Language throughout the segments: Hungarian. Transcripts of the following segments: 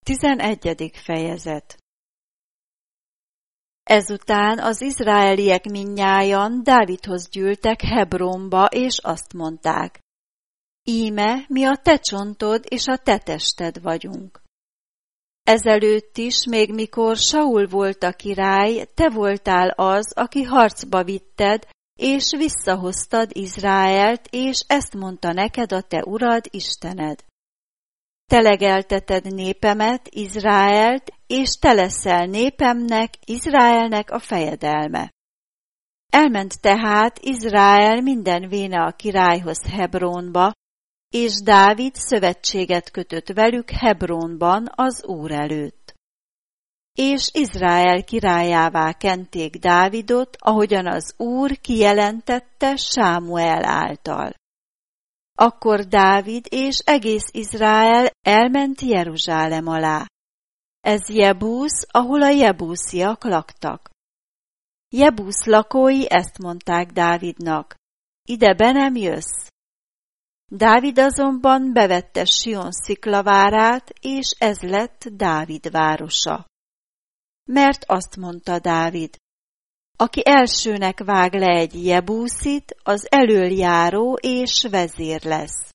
11. fejezet. Ezután az izraeliek mindnyájan Dávidhoz gyűltek Hebronba, és azt mondták: Íme, mi a te csontod és a te tested vagyunk. Ezelőtt is, még mikor Saul volt a király, te voltál az, aki harcba vitted, és visszahoztad Izraelt, és ezt mondta neked a te urad, Istened. Te legelteted népemet, Izraelt, és te leszel népemnek, Izraelnek a fejedelme. Elment tehát Izrael minden véne a királyhoz Hebronba, és Dávid szövetséget kötött velük Hebronban az Úr előtt. És Izrael királyává kenték Dávidot, ahogyan az Úr kijelentette Sámuel által. Akkor Dávid és egész Izrael elment Jeruzsálem alá. Ez Jebúsz, ahol a jebúsziak laktak. Jebúsz lakói ezt mondták Dávidnak: Ide be nem jössz. Dávid azonban bevette Sion sziklavárát, és ez lett Dávid városa. Mert azt mondta Dávid: Aki elsőnek vág le egy jebúszit, az elöljáró és vezér lesz.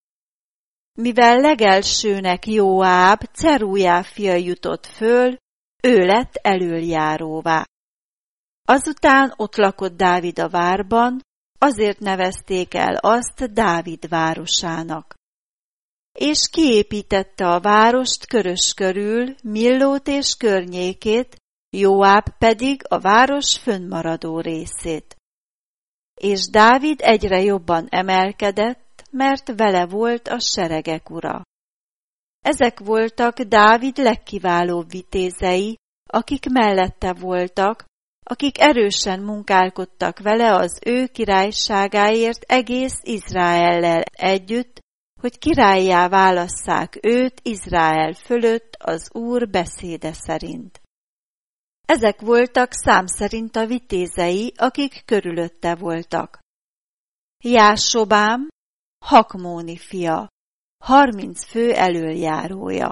Mivel legelsőnek Jóáb, Cerújá fia jutott föl, ő lett elöljáróvá. Azután ott lakott Dávid a várban, azért nevezték el azt Dávid városának. És kiépítette a várost körös körül, Millót és környékét, Jóáb pedig a város fönnmaradó részét. És Dávid egyre jobban emelkedett, mert vele volt a seregek ura. Ezek voltak Dávid legkiválóbb vitézei, akik mellette voltak, akik erősen munkálkodtak vele az ő királyságáért egész Izraellel együtt, hogy királlyá válasszák őt Izrael fölött az Úr beszéde szerint. Ezek voltak szám szerint a vitézei, akik körülötte voltak. Jásobám, Hakmóni fia, 30 fő elöljárója.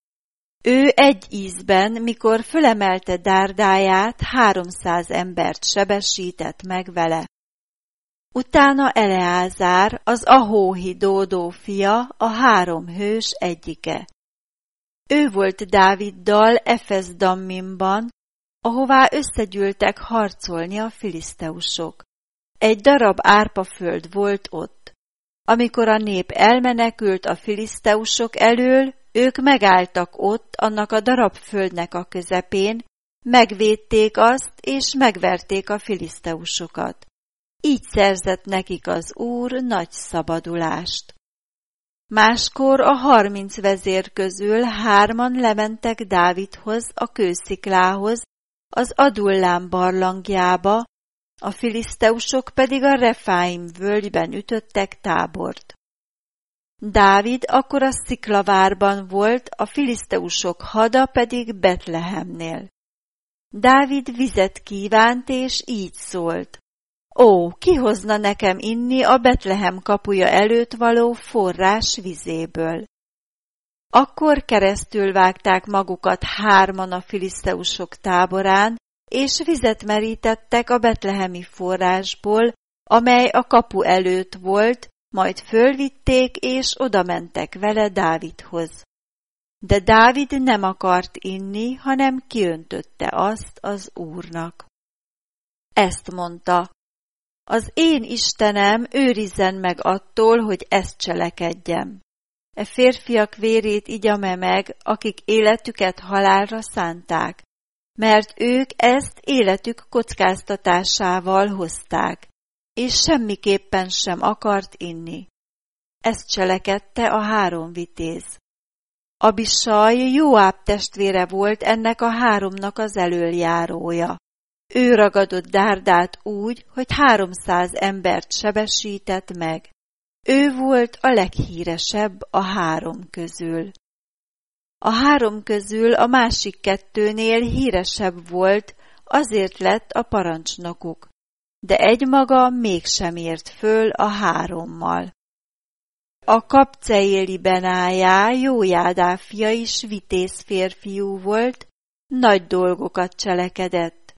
Ő egy ízben, mikor fölemelte dárdáját, 300 embert sebesített meg vele. Utána Eleázár, az Ahóhi Dódó fia, a 3 hős egyike. Ő volt Dáviddal Efesz-Dammimban, ahová összegyűltek harcolni a filiszteusok. Egy darab árpaföld volt ott. Amikor a nép elmenekült a filiszteusok elől, ők megálltak ott annak a darab földnek a közepén, megvédték azt, és megverték a filiszteusokat. Így szerzett nekik az Úr nagy szabadulást. Máskor a 30 vezér közül 3 lementek Dávidhoz a kősziklához, az Adullám barlangjába, a filiszteusok pedig a Refáim völgyben ütöttek tábort. Dávid akkor a sziklavárban volt, a filiszteusok hada pedig Betlehemnél. Dávid vizet kívánt, és így szólt: Ó, ki hozna nekem inni a Betlehem kapuja előtt való forrás vizéből? Akkor keresztül vágták magukat 3 a filiszteusok táborán, és vizet merítettek a betlehemi forrásból, amely a kapu előtt volt, majd fölvitték, és odamentek vele Dávidhoz. De Dávid nem akart inni, hanem kiöntötte azt az Úrnak. Ezt mondta: Az én Istenem őrizzen meg attól, hogy ezt cselekedjem. E férfiak vérét igyam-e meg, akik életüket halálra szánták, mert ők ezt életük kockáztatásával hozták, és semmiképpen sem akart inni. Ezt cselekedte a 3 vitéz. Abisaj Jóáb testvére volt ennek a 3-nak az elöljárója. Ő ragadott dárdát úgy, hogy 300 embert sebesített meg. Ő volt a leghíresebb a 3 közül. A 3 közül a másik 2-nél híresebb volt, azért lett a parancsnokuk, de egymaga mégsem ért föl a 3-mal. a Kapceéli Benájá, Jójádá fia is vitéz férfiú volt, nagy dolgokat cselekedett.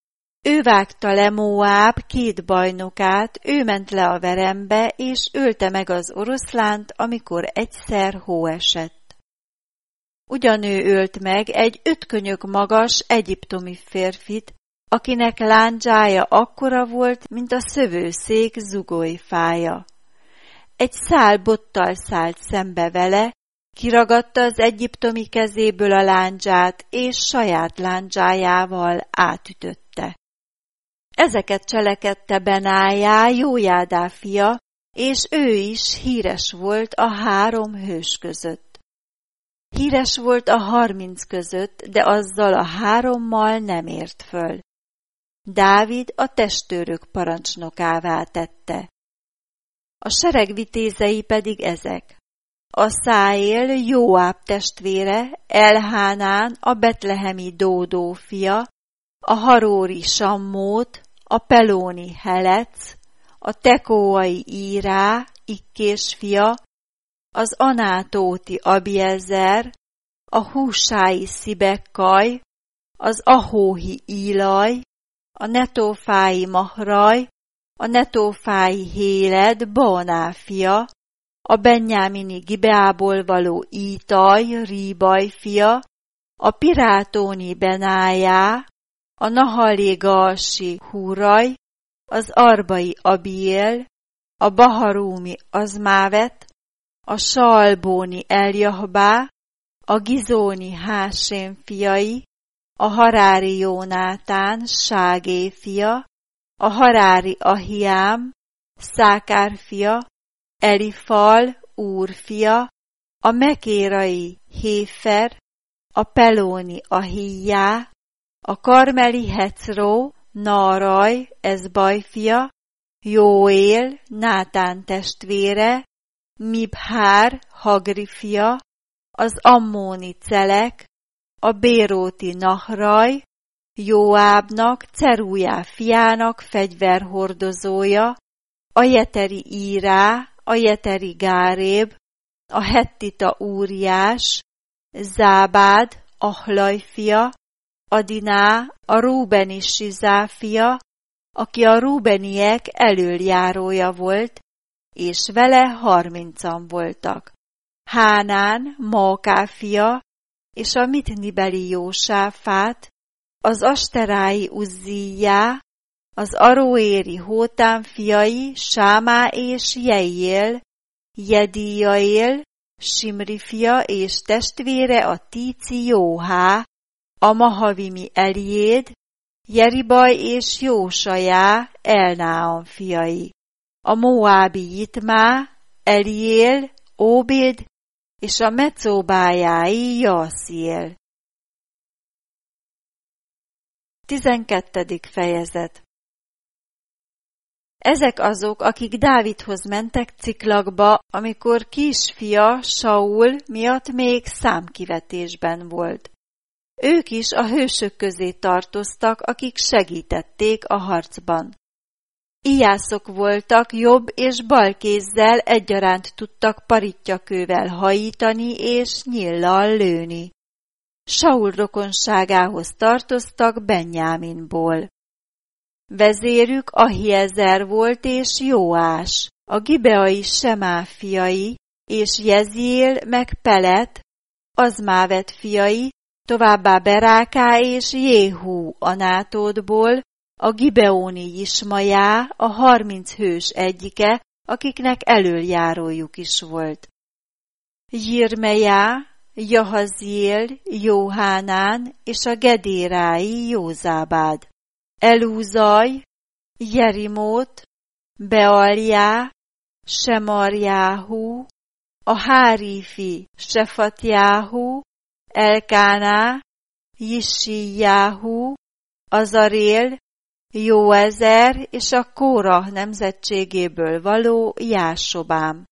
Ő vágta le Móáb 2 bajnokát, ő ment le a verembe, és ölte meg az oroszlánt, amikor egyszer hó esett. Ugyanő ölt meg egy 5 könyök magas egyiptomi férfit, akinek lándzsája akkora volt, mint a szövőszék zugolyfája. Egy szál bottal szállt szembe vele, kiragadta az egyiptomi kezéből a lándzsát, és saját lándzsájával átütötte. Ezeket cselekedte Benájá, Jójádá fia, és ő is híres volt a 3 hős között. Híres volt a 30 között, de azzal a 3-mal nem ért föl. Dávid a testőrök parancsnokává tette. A seregvitézei pedig ezek: Aszáél, Jóáb testvére, Elhánán, a betlehemi Dódó fia, a haróri Sammót, a pelóni Helec, a tekóai Írá, Ikkés fia, az anátóti Abiezer, a húsái Szibekkaj, az ahóhi Ílaj, a netófái Mahraj, a netófái Héled, Baoná fia, a benjámini Gibeából való Ítaj, Ríbaj fia, a pirátóni Benájá, a nahali-galsi Húraj, az arbai Abiél, a baharúmi Azmávet, a salbóni Eljahbá, a gizóni Hásém fiai, a harári Jónátán, Ságé fia, a harári Ahiám, Szákár fia, Elifal, Úr fia, a mekérai Héfer, a pelóni Ahijá, a karmeli Hecró, Náraj, Ezbaj fia, Jóél, Nátán testvére, Mibhár, Hagri fia, az ammóni Celek, a béróti Nahraj, Jóábnak, Cerújá fiának fegyverhordozója, a jeteri Írá, a jeteri Gáréb, a hettita Úriás, Zábád, Ahlaj fia, Adiná, a rúbeni Sizá fia, aki a rúbeniek elöljárója volt, és vele 30-an voltak. Hánán, Móká fia, és a mitnibeli Jósáfát, az asterái Uzzíjá, az aróéri Hótám fiai, Sámá és Jeiél, Jedíjaél, Simri fia és testvére a tíci Jóhá, a mahavimi Eliéd, Jeribaj és Jósajá, Elnáam fiai, a moábi Jitmá, Eliél, Óbéd és a mecóbájái Jassziél. 12. fejezet. Ezek azok, akik Dávidhoz mentek Ciklagba, amikor kisfia Saul miatt még számkivetésben volt. Ők is a hősök közé tartoztak, akik segítették a harcban. Ijászok voltak, jobb és bal kézzel egyaránt tudtak parittyakővel hajítani és nyíllal lőni. Saul rokonságához tartoztak Benjáminból. Vezérük Ahiezer volt és Jóás, a gibeai Semá fiai, és Jeziél meg Pelet, Azmávet fiai, továbbá Beráká és Jéhú Anátódból, a gibeóni Ismajá, a 30 hős egyike, akiknek elöljárójuk is volt. Jirmejá, Jahaziél, Jóhánán és a gedérái Józábád. Elúzaj, Jerimót, Bealjá, Semarjáhú, a hárífi Sefatjáhú, Elkáná, Jissíjáhú, Azarél, Jóezer és a Kórah nemzetségéből való Jásobám.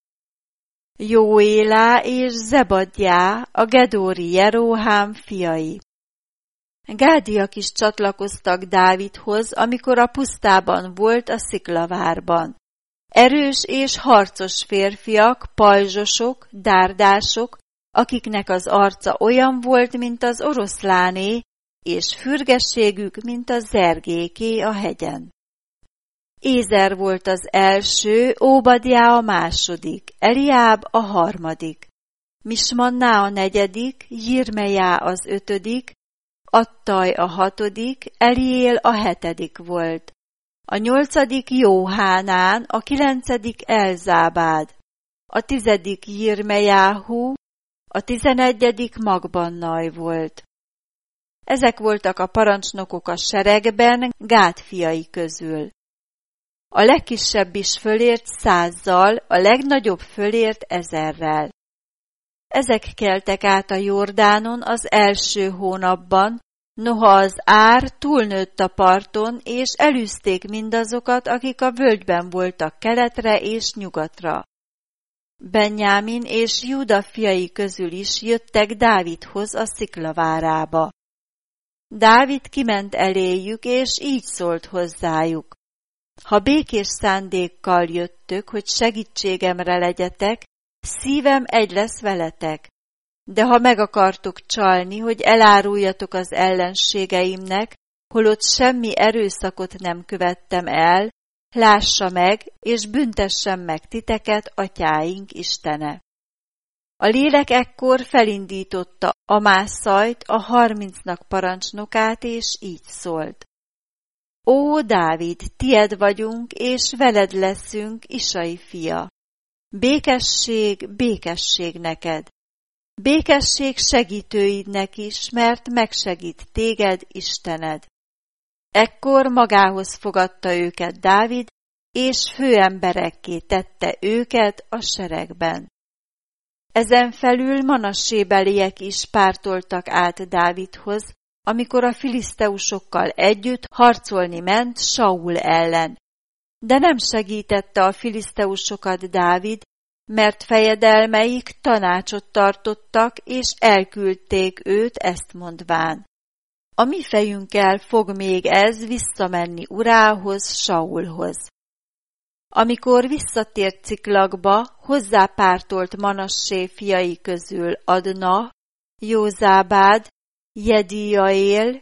Jóélá és Zebadjá, a gedóri Jeróhám fiai. Gádiak is csatlakoztak Dávidhoz, amikor a pusztában volt a Sziklavárban. Erős és harcos férfiak, pajzsosok, dárdások, akiknek az arca olyan volt, mint az oroszláné, és fürgességük, mint a zergéké a hegyen. Ézer volt az első, Óbadjá a második, Eliáb a harmadik, Mismanná a negyedik, Jirmejá az ötödik, Attaj a hatodik, Eliél a hetedik volt. A nyolcadik Jóhánán, a kilencedik Elzábád, a tizedik Jirmejáhú, a 11. Magbannaj volt. Ezek voltak a parancsnokok a seregben Gád fiai közül. A legkisebb is fölért 100-zal, a legnagyobb fölért 1000-rel. Ezek keltek át a Jordánon az első hónapban, noha az ár túlnőtt a parton, és elűzték mindazokat, akik a völgyben voltak keletre és nyugatra. Benjámin és Júda fiai közül is jöttek Dávidhoz a sziklavárába. Dávid kiment eléjük, és így szólt hozzájuk: Ha békés szándékkal jöttök, hogy segítségemre legyetek, szívem egy lesz veletek. De ha meg akartok csalni, hogy eláruljatok az ellenségeimnek, holott semmi erőszakot nem követtem el, lássa meg, és büntessen meg titeket atyáink Istene. A lélek ekkor felindította Amászajt, a 30-nak parancsnokát, és így szólt: Ó, Dávid, tied vagyunk, és veled leszünk, Isai fia. Békesség, békesség neked. Békesség segítőidnek is, mert megsegít téged Istened. Ekkor magához fogadta őket Dávid, és főemberekké tette őket a seregben. Ezen felül Manassébeliek is pártoltak át Dávidhoz, amikor a filiszteusokkal együtt harcolni ment Saul ellen. De nem segítette a filiszteusokat Dávid, mert fejedelmeik tanácsot tartottak, és elküldték őt ezt mondván: A mi fejünkkel fog még ez visszamenni urához, Saulhoz. Amikor visszatért Ciklagba, hozzápártolt Manassé fiai közül Adna, Józábád, Jediaél,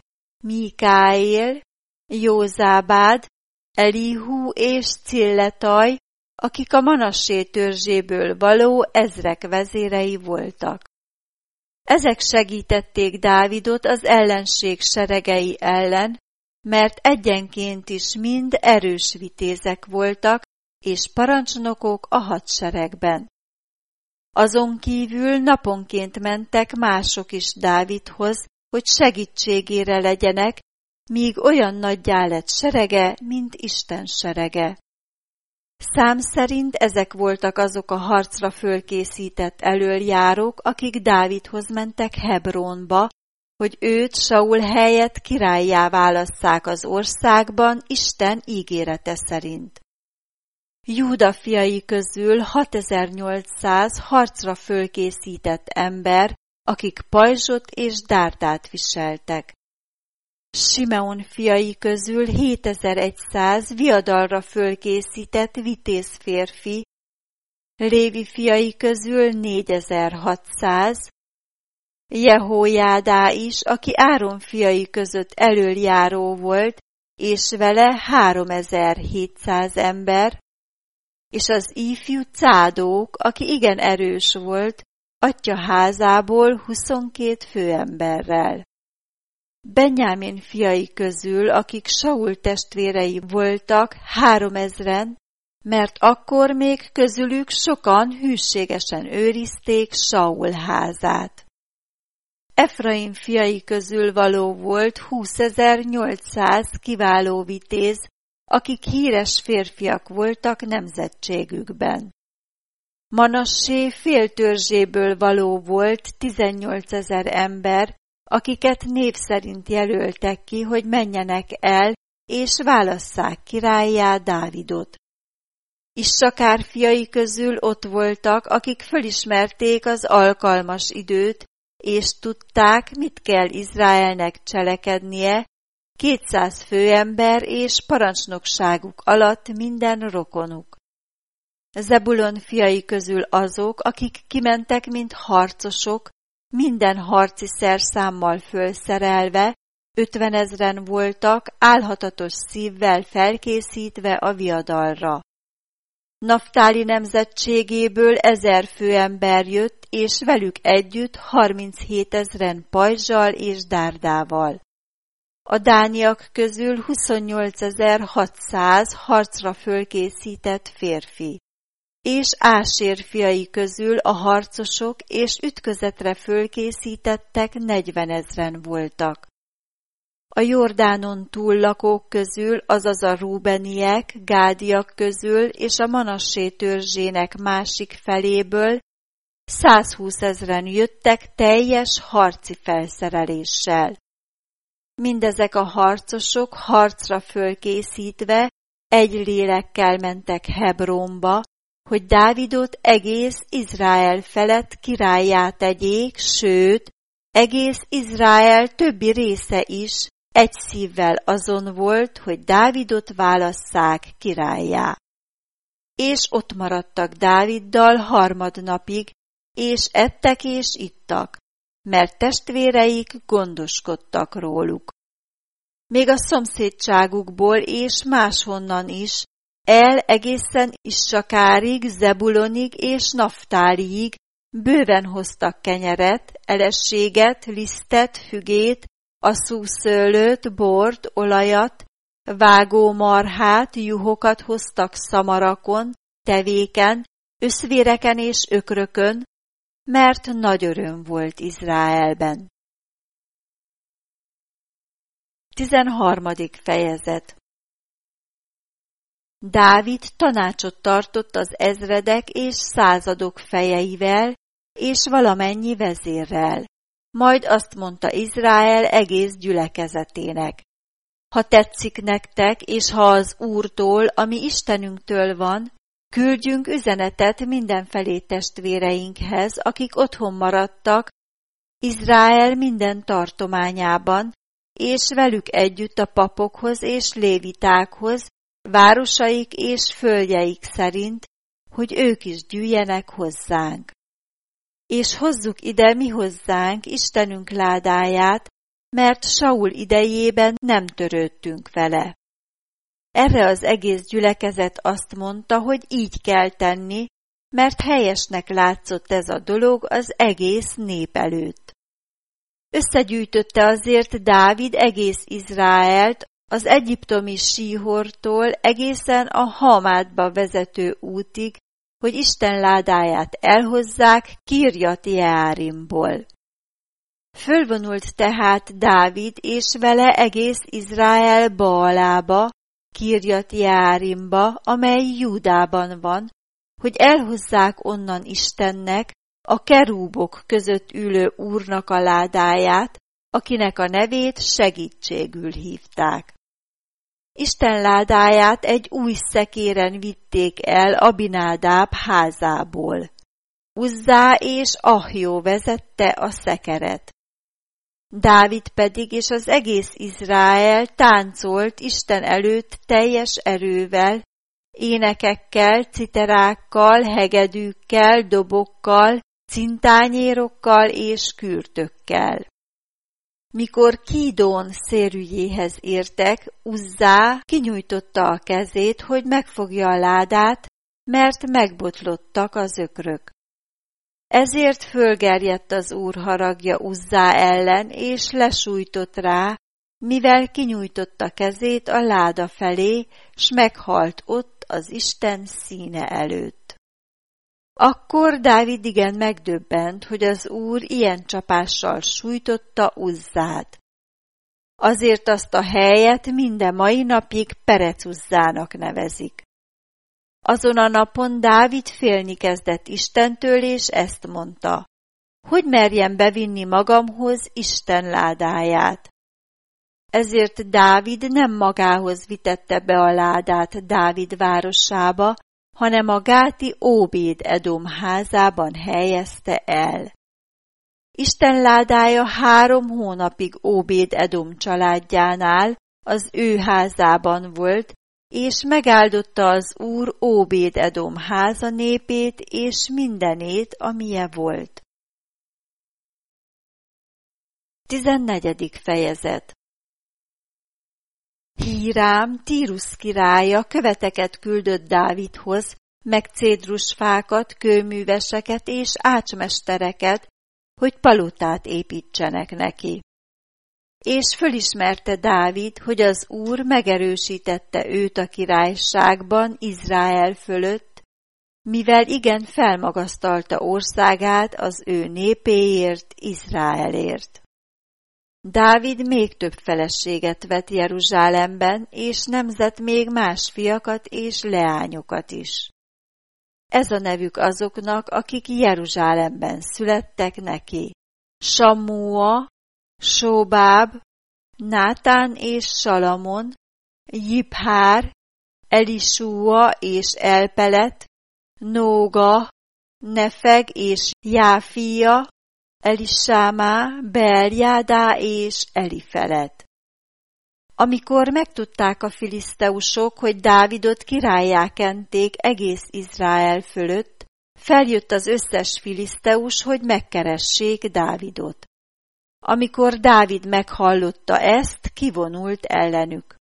Mikáél, Józábád, Elihu és Cilletaj, akik a Manassé törzséből való ezrek vezérei voltak. Ezek segítették Dávidot az ellenség seregei ellen, mert egyenként is mind erős vitézek voltak, és parancsnokok a hadseregben. Azon kívül naponként mentek mások is Dávidhoz, hogy segítségére legyenek, míg olyan nagyjá lett serege, mint Isten serege. Szám szerint ezek voltak azok a harcra fölkészített elöljárók, akik Dávidhoz mentek Hebrónba, hogy őt Saul helyett királlyá válasszák az országban Isten ígérete szerint. Júda fiai közül 6800 harcra fölkészített ember, akik pajzsot és dárdát viseltek. Simeon fiai közül 7100 viadalra fölkészített vitéz férfi, Lévi fiai közül 4600, Jehójádá is, aki Áron fiai között elöljáró volt, és vele 3700 ember, és az ifjú Cádók, aki igen erős volt, atya házából 22 főemberrel. Benjámin fiai közül, akik Saul testvérei voltak, 3000-en, mert akkor még közülük sokan hűségesen őrizték Saul házát. Efraim fiai közül való volt 20.800 kiváló vitéz, akik híres férfiak voltak nemzetségükben. Manassé féltörzséből való volt 18 000 ember, akiket név szerint jelöltek ki, hogy menjenek el, és válasszák királlyá Dávidot. Issakár fiai közül ott voltak, akik fölismerték az alkalmas időt, és tudták, mit kell Izraelnek cselekednie, 200 főember és parancsnokságuk alatt minden rokonuk. Zebulon fiai közül azok, akik kimentek, mint harcosok, minden harci szerszámmal fölszerelve, 50 000 voltak, álhatatos szívvel felkészítve a viadalra. Naftáli nemzetségéből 1000 főember jött, és velük együtt 37 000 pajzsal és dárdával. A dániak közül 28 600 harcra fölkészített férfi, és Ásér fiai közül a harcosok és ütközetre fölkészítettek 40 000 voltak. A Jordánon túl lakók közül, azaz a rúbeniek, gádiak közül és a Manassé törzsének másik feléből 120 000 jöttek teljes harci felszereléssel. Mindezek a harcosok harcra fölkészítve egy lélekkel mentek Hebrónba, hogy Dávidot egész Izrael felett királlyá tegyék, sőt, egész Izrael többi része is egy szívvel azon volt, hogy Dávidot válasszák királlyá. És ott maradtak Dáviddal harmadnapig, és ettek és ittak, mert testvéreik gondoskodtak róluk. Még a szomszédságukból és máshonnan is, egészen Issakárig, Zebulonig és Naftáliig bőven hoztak kenyeret, elességet, lisztet, fügét, asszúszőlőt, bort, olajat, vágómarhát, juhokat hoztak szamarakon, tevéken, összvéreken és ökrökön, mert nagy öröm volt Izraelben. 13. fejezet. Dávid tanácsot tartott az ezredek és századok fejeivel, és valamennyi vezérrel. Majd azt mondta Izrael egész gyülekezetének: ha tetszik nektek, és ha az Úrtól, ami Istenünktől van, küldjünk üzenetet mindenfelé testvéreinkhez, akik otthon maradtak, Izrael minden tartományában, és velük együtt a papokhoz és lévitákhoz, városaik és földjeik szerint, hogy ők is gyűjjenek hozzánk. És hozzuk ide mi hozzánk Istenünk ládáját, mert Saul idejében nem törődtünk vele. Erre az egész gyülekezet azt mondta, hogy így kell tenni, mert helyesnek látszott ez a dolog az egész nép előtt. Összegyűjtötte azért Dávid egész Izraelt, az egyiptomi Síhortól egészen a Hamátba vezető útig, hogy Isten ládáját elhozzák Kirjat Jeárimból. Fölvonult tehát Dávid és vele egész Izrael Baalába, Kirjat Jeárimba, amely Júdában van, hogy elhozzák onnan Istennek, a kerúbok között ülő Úrnak a ládáját, akinek a nevét segítségül hívták. Isten ládáját egy új szekéren vitték el Abinádáb házából. Uzzá és Ahjó vezette a szekeret. Dávid pedig és az egész Izrael táncolt Isten előtt teljes erővel, énekekkel, citerákkal, hegedűkkel, dobokkal, cintányérokkal és kürtökkel. Mikor Kídón szérügyéhez értek, Uzzá kinyújtotta a kezét, hogy megfogja a ládát, mert megbotlottak az ökrök. Ezért fölgerjedt az Úr haragja Uzzá ellen, és lesújtott rá, mivel kinyújtotta kezét a láda felé, s meghalt ott az Isten színe előtt. Akkor Dávid igen megdöbbent, hogy az Úr ilyen csapással sújtotta Uzzát. Azért azt a helyet minden mai napig Perec Uzzának nevezik. Azon a napon Dávid félni kezdett Istentől, és ezt mondta: hogy merjem bevinni magamhoz Isten ládáját. Ezért Dávid nem magához vitette be a ládát Dávid városába, hanem a gáti Óbéd Edom házában helyezte el. Isten ládája 3 hónapig Óbéd Edom családjánál, az ő házában volt, és megáldotta az Úr Óbéd-edom háza népét és mindenét, amilyen volt. 14. fejezet. Hírám, Tírusz királya követeket küldött Dávidhoz, meg cédrusfákat, kőműveseket és ácsmestereket, hogy palotát építsenek neki. És fölismerte Dávid, hogy az Úr megerősítette őt a királyságban Izrael fölött, mivel igen felmagasztalta országát az ő népéért, Izraelért. Dávid még több feleséget vett Jeruzsálemben, és nemzett még más fiakat és leányokat is. Ez a nevük azoknak, akik Jeruzsálemben születtek neki: Sammúa, Sóbáb, Nátán és Salamon, Jiphár, Elisúa és Elpelet, Nóga, Nefeg és Jáfia, Elisámá, Beeljádá és Elifelet. Amikor megtudták a filiszteusok, hogy Dávidot királlyá kenték egész Izrael fölött, feljött az összes filiszteus, hogy megkeressék Dávidot. Amikor Dávid meghallotta ezt, kivonult ellenük.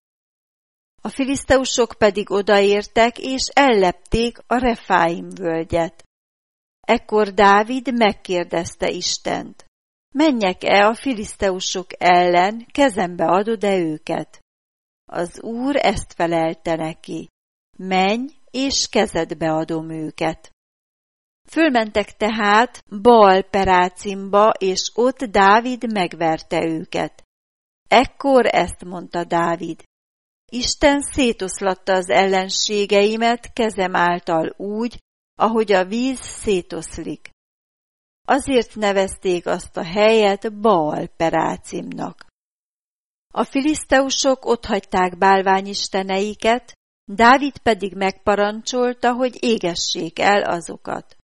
A filiszteusok pedig odaértek, és ellepték a Refáim völgyet. Ekkor Dávid megkérdezte Istent: menjek-e a filiszteusok ellen, kezembe adod-e őket? Az Úr ezt felelte neki: menj, és kezedbe adom őket. Fölmentek tehát Baal-perácimba, és ott Dávid megverte őket. Ekkor ezt mondta Dávid: Isten szétoszlatta az ellenségeimet kezem által úgy, ahogy a víz szétoszlik. Azért nevezték azt a helyet Baal-perácimnak. A filiszteusok otthagyták bálványisteneiket, Dávid pedig megparancsolta, hogy égessék el azokat.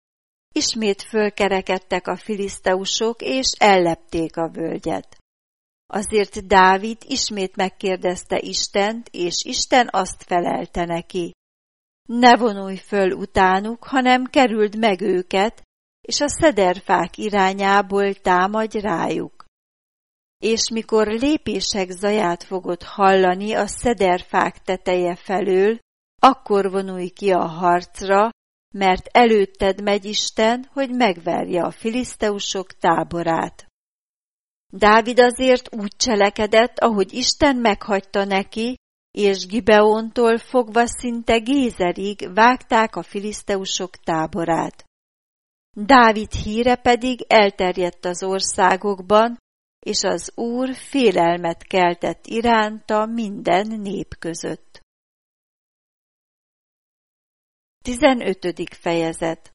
Ismét fölkerekedtek a filiszteusok, és ellepték a völgyet. Azért Dávid ismét megkérdezte Istent, és Isten azt felelte neki: ne vonulj föl utánuk, hanem kerüld meg őket, és a szederfák irányából támadj rájuk. És mikor lépések zaját fogod hallani a szederfák teteje felől, akkor vonulj ki a harcra, mert előtted megy Isten, hogy megverje a filiszteusok táborát. Dávid azért úgy cselekedett, ahogy Isten meghagyta neki, és Gibeontól fogva szinte Gézerig vágták a filiszteusok táborát. Dávid híre pedig elterjedt az országokban, és az Úr félelmet keltett iránta minden nép között. 15. fejezet.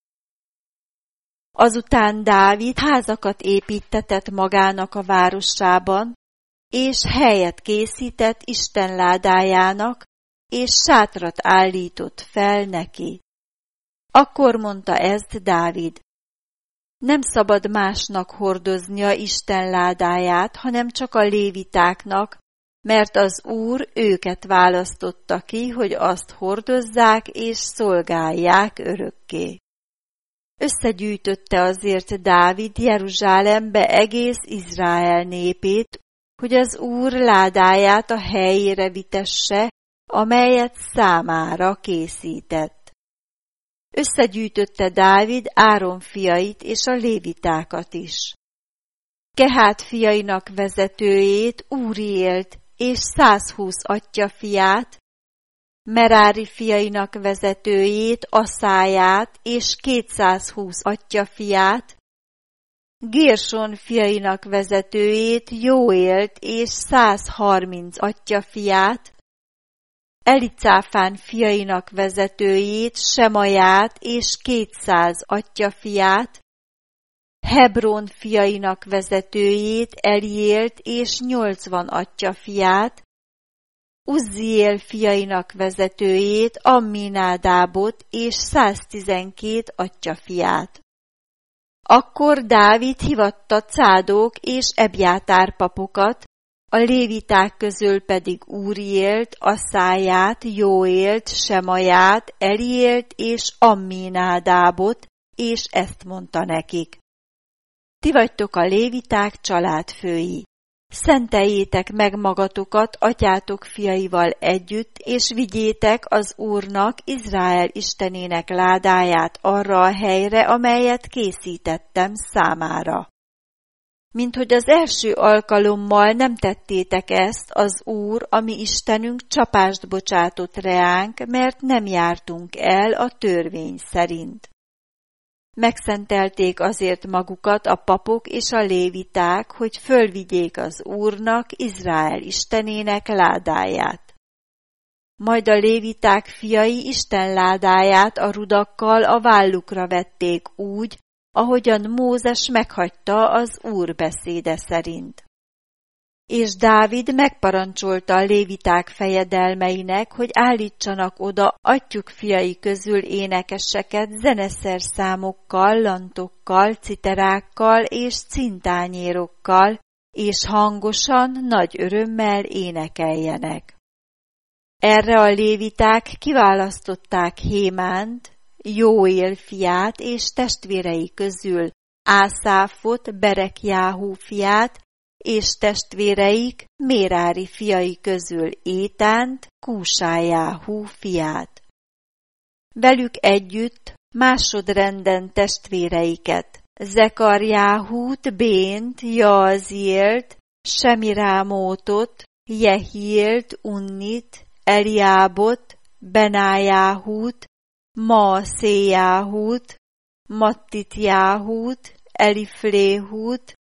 Azután Dávid házakat építtetett magának a városában, és helyet készített Isten ládájának, és sátrat állított fel neki. Akkor mondta ezt Dávid: nem szabad másnak hordoznia Isten ládáját, hanem csak a lévitáknak, mert az Úr őket választotta ki, hogy azt hordozzák és szolgálják örökké. Összegyűjtötte azért Dávid Jeruzsálembe egész Izrael népét, hogy az Úr ládáját a helyére vitesse, amelyet számára készített. Összegyűjtötte Dávid Áron fiait és a lévitákat is. Kehát fiainak vezetőjét, Úriélt és 120 atyjafiát, Merári fiainak vezetőjét, Aszáját és 220 atyjafiát, Gérson fiainak vezetőjét, Jóélt és 130 atyjafiát, Elicáfán fiainak vezetőjét, Semaját és 200 atyjafiát, Hebron fiainak vezetőjét, Eliélt és 80 atyjafiát, Uzziél fiainak vezetőjét, Amminádábot és 112 atyjafiát. Akkor Dávid hivatta Cádók és Ebjátár papokat, A léviták közül pedig Úriélt, Aszáját, Jóélt, Semaját, Eliélt és Amminádábot, és ezt mondta nekik: Ti vagytok a léviták családfői. Szenteljétek meg magatokat atyátok fiaival együtt, és vigyétek az Úrnak, Izrael istenének ládáját arra a helyre, amelyet készítettem számára. Minthogy az első alkalommal nem tettétek ezt, az Úr, a mi Istenünk csapást bocsátott reánk, mert nem jártunk el a törvény szerint. Megszentelték azért magukat a papok és a léviták, hogy fölvigyék az Úrnak, Izrael istenének ládáját. Majd a léviták fiai Isten ládáját a rudakkal a vállukra vették úgy, ahogyan Mózes meghagyta az Úr beszéde szerint. És Dávid megparancsolta a léviták fejedelmeinek, hogy állítsanak oda atyjuk fiai közül énekeseket zeneszerszámokkal, lantokkal, citerákkal és cintányérokkal, és hangosan, nagy örömmel énekeljenek. Erre a léviták kiválasztották Hémánt, Jóél fiát és testvérei közül Ászáfot, Berekjáhú fiát, és testvéreik Mérári fiai közül Étánt, Kúsájáhú fiát. Velük együtt másodrenden testvéreiket, Zekarjáhút, Bént, Jaazélt, Semirámótot, Jehiélt, Unnit, Eliábot, Benájáhút, Maaszéjáhút, Mattitjáhút, Elifléhút,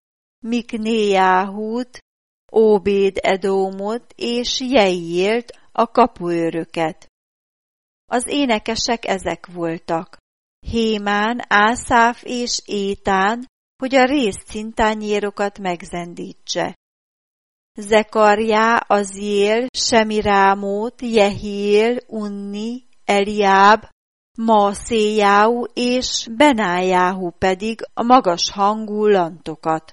Miknéjáhút, Óbéd-edómot és Jeiélt, a kapuőröket. Az énekesek ezek voltak: Hémán, Ászáf és Étán, hogy a részcintányérokat megzendítse. Zekarjá, Aziél, Semirámót, Jehiél, Unni, Eliáb, Maaszéjáú és Benájáhú pedig a magas hangú lantokat.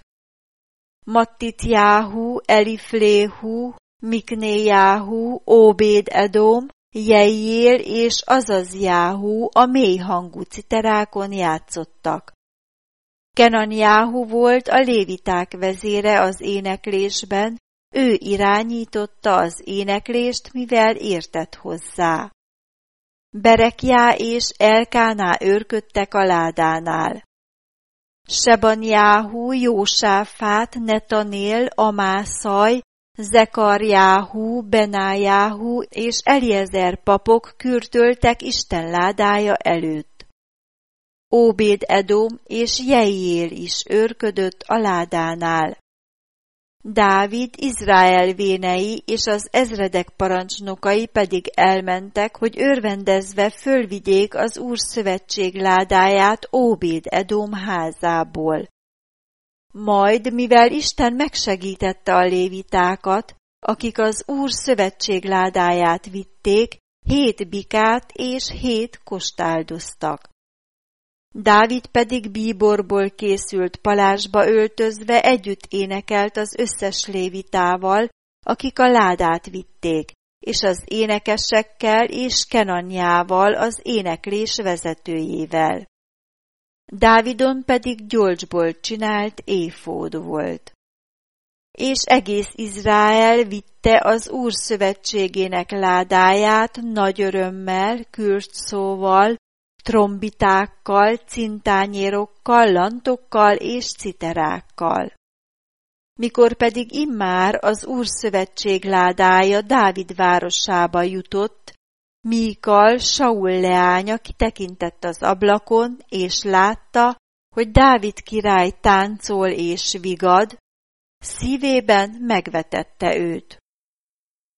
Mattitjáhú, Elifléhú, Miknéjáhú, Óbéd-edóm, Jeiél és Azazjáhú a mély hangú citerákon játszottak. Kenanjáhú volt a léviták vezére az éneklésben, ő irányította az éneklést, mivel értett hozzá. Berekjá és Elkáná őrködtek a ládánál. Sebanjáhú, Jósáfát, Netanél, Amászaj, Zekarjáhú, Benájáhú és Eliezer papok kürtöltek Isten ládája előtt. Óbéd-edóm és Jeiél is őrködött a ládánál. Dávid, Izrael vénei és az ezredek parancsnokai pedig elmentek, hogy örvendezve fölvigyék az Úr szövetség ládáját Óbéd-edóm házából. Majd, mivel Isten megsegítette a lévitákat, akik az Úr szövetség ládáját vitték, 7 bikát és 7 kost áldoztak. Dávid pedig bíborból készült palásba öltözve együtt énekelt az összes lévitával, akik a ládát vitték, és az énekesekkel és Kenanjával, az éneklés vezetőjével. Dávidon pedig gyolcsból csinált éfód volt. És egész Izrael vitte az Úr szövetségének ládáját nagy örömmel, kürtszóval, trombitákkal, cintányérokkal, lantokkal és citerákkal. Mikor pedig immár az Úr szövetség ládája Dávid városába jutott, Míkal, Saul leánya kitekintett az ablakon, és látta, hogy Dávid király táncol és vigad, szívében megvetette őt.